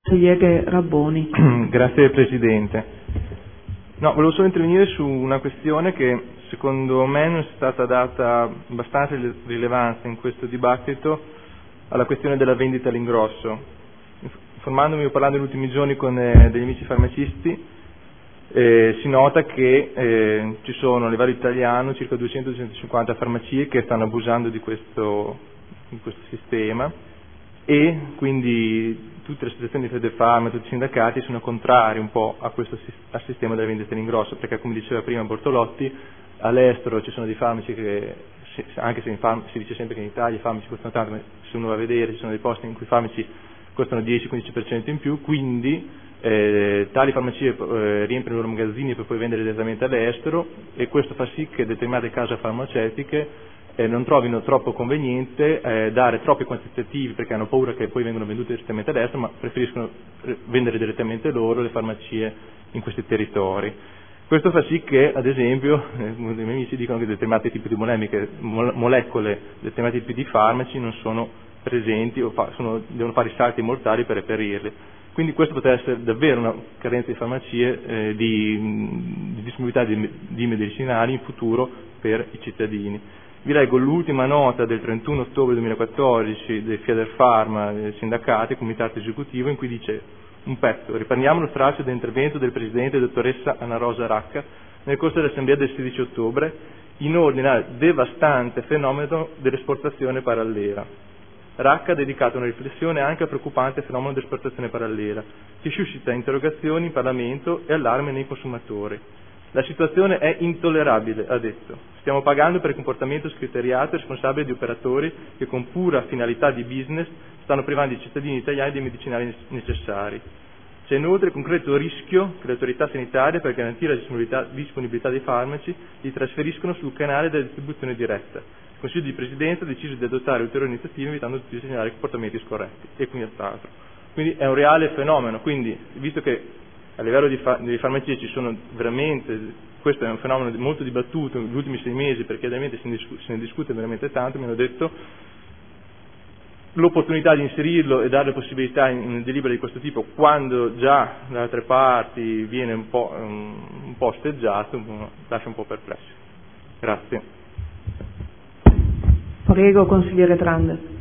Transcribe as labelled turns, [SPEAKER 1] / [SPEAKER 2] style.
[SPEAKER 1] Consigliere Rabboni.
[SPEAKER 2] Grazie Presidente. No, volevo solo intervenire su una questione che secondo me non è stata data abbastanza rilevanza in questo dibattito, alla questione della vendita all'ingrosso. Informandomi o parlando negli ultimi giorni con degli amici farmacisti, si nota che ci sono a livello italiano circa 200-250 farmacie che stanno abusando di questo sistema, e quindi tutte le associazioni di Federfarma, tutti i sindacati sono contrari un po' a questo al sistema della vendita all'ingrosso, perché come diceva prima Bortolotti, all'estero ci sono dei farmaci che, anche se si dice sempre che in Italia i farmaci costano tanto, ma se uno va a vedere ci sono dei posti in cui i farmaci costano 10-15% in più, quindi tali farmacie riempiono i loro magazzini per poi vendere direttamente all'estero, e questo fa sì che determinate case farmaceutiche non trovino troppo conveniente dare troppi quantitativi, perché hanno paura che poi vengano vendute direttamente all'estero, ma preferiscono vendere direttamente loro le farmacie in questi territori. Questo fa sì che, ad esempio, i miei amici dicono che determinati tipi di molecole, determinati tipi di farmaci non sono presenti o devono fare i salti mortali per reperirli. Quindi questo potrebbe essere davvero una carenza di farmacie, di disponibilità di medicinali in futuro per i cittadini. Vi leggo l'ultima nota del 31 ottobre 2014 del Federfarma, dei sindacati, comitato esecutivo, in cui dice un pezzo: riprendiamo lo stralcio dell'intervento del Presidente dottoressa Anna Rosa Racca nel corso dell'Assemblea del 16 ottobre in ordine al devastante fenomeno dell'esportazione parallela. Racca ha dedicato una riflessione anche al preoccupante fenomeno dell'esportazione parallela, che suscita interrogazioni in Parlamento e allarme nei consumatori. La situazione è intollerabile, ha detto. Stiamo pagando per il comportamento scriteriato e responsabile di operatori che con pura finalità di business stanno privando i cittadini italiani dei medicinali necessari. C'è inoltre il concreto rischio che le autorità sanitarie, per garantire la disponibilità dei farmaci, li trasferiscono sul canale della distribuzione diretta. Il Consiglio di Presidenza ha deciso di adottare ulteriori iniziative invitando tutti a segnalare comportamenti scorretti e quant'altro. Quindi è un reale fenomeno. Quindi, visto che a livello di farmacie ci sono veramente, questo è un fenomeno molto dibattuto negli ultimi 6 mesi, perché ovviamente se ne discute veramente tanto, mi hanno detto l'opportunità di inserirlo e dare possibilità in delibere di questo tipo quando già da altre parti viene un po' osteggiato, lascia un po' perplesso. Grazie.
[SPEAKER 1] Prego, consigliere Trande.